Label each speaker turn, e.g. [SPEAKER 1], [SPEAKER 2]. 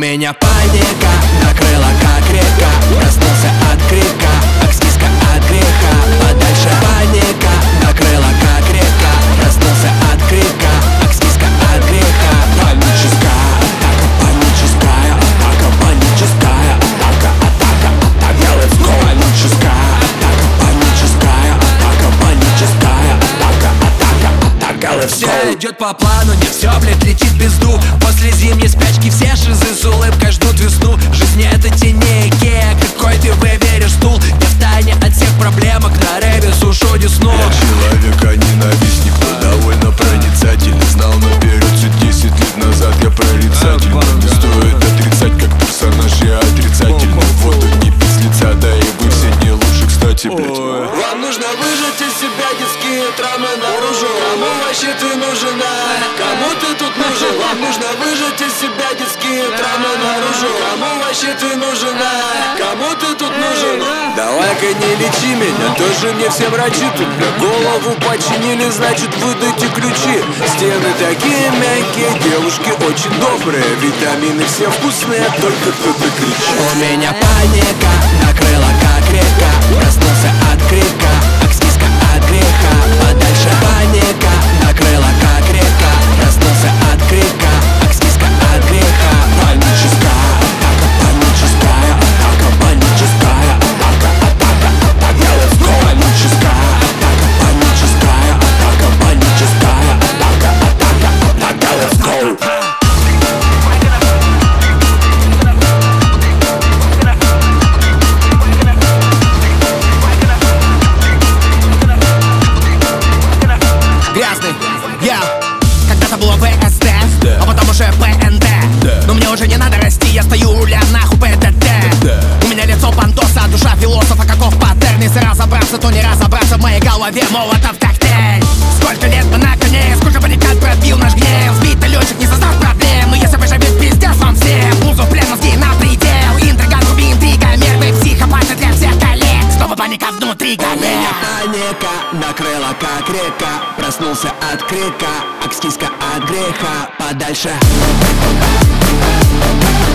[SPEAKER 1] меня паника накрыла как река. Проснулся от крика, акскиска от греха. Подальше паника накрыла как река. Проснулся от крика, акскиска от греха. Паническая атака, паническая атака, паническая атака, атака, атака, let's go. Паническая атака, паническая атака, паническая атака, атака, атака, let's go. Все идет по плану, не все, блядь, летит в пизду. После зимней спячки все шизы с улыбкой ждут весну. Жизнь это тенейки, какой ты выберешь стул. Я втайне от всех проблемок на рэпе сушу десну.
[SPEAKER 2] Я человек, а ненавистник, но довольно проницательный. Знал наперед все 10 лет назад, я прорицатель. Но не стоит отрицать, как персонаж я отрицательный. Воду не пить с лица, да и вы все не лучше, кстати, блять.
[SPEAKER 3] Вам нужно выжать из себя детские травмы наружу. Кому вообще ты нужна? Кому ты тут нужен? Вам нужно выжать из себя детские травмы наружу. Кому вообще ты нужна? Кому ты тут нужен? Давай-ка не лечи меня, тоже мне все врачи тут, бля, голову починили, значит выдайте ключи. Стены такие мягкие, девушки очень добрые, витамины все вкусные, только кто-то кричит.
[SPEAKER 1] У меня паника накрыла как река. Проснулся от крика, акскиска от греха. Подальше паника накрыла как река. Проснулся от крика, акскиска от греха. Паническая атака, паническая атака, паническая атака, атака, атака, let's go. Паническая атака, паническая атака, паническая атака, атака, атака, let's go.
[SPEAKER 4] Грязный, я когда-то было ВСТ, а потом уже ПНД. Но мне уже не надо расти, я стою у руля, нахуй ПДД. У меня лицо пантоса, душа философа, каков паттерн. Если разобраться, то не разобраться, в моей голове молотов коктейль. Сколько лет мы на коне, сколько баррикад пробил наш гнев. Сбитый летчик не создаст проблем, но если выживет пиздец вам всем. Музу в плен, мозги на предел, интрига, груби, интрига, мертвый психопаты для всех коллег. Снова паника внутри коллег.
[SPEAKER 1] Паника накрыла как река. Проснулся от крика, акскиска от греха. Подальше